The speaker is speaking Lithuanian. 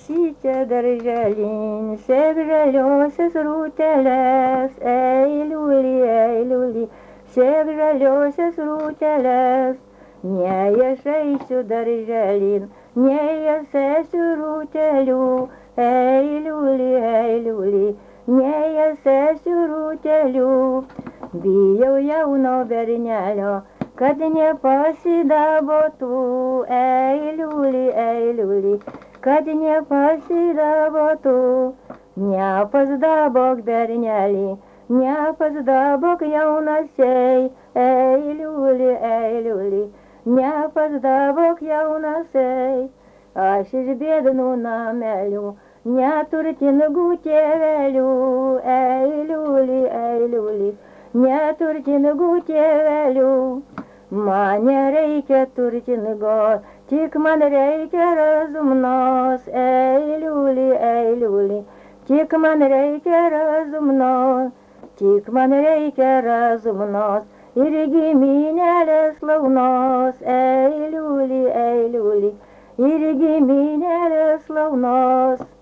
Šičia darželin, šiaip žaliosios rūtelės, eiliulį, eiliulį, šiaip žaliosios rūtelės. Nei aš eisiu darželin, nei aš eisiu rūtelių, eiliulį, eiliulį, nei aš eisiu rūtelių. Bijau jauno bernelio, kad nepasidabotų, eiliulį, eiliulį, kad nepasidabotų. Nepasdabok bernelį, nepasdabok jaunasiai, eiliulį, eiliulį, nepasdabok jaunasiai. Aš iš biednų namelių, neturtingų tėvelių, eiliulį, eiliulį, neturtingų tėvelių. Man nereikia turtingos, tik man reikia razumnos, eiliulį, eiliulį, tik man reikia razumnos, tik man reikia razumnos ir giminėlės launos, eiliulį, eiliulį, ir giminėlės launos.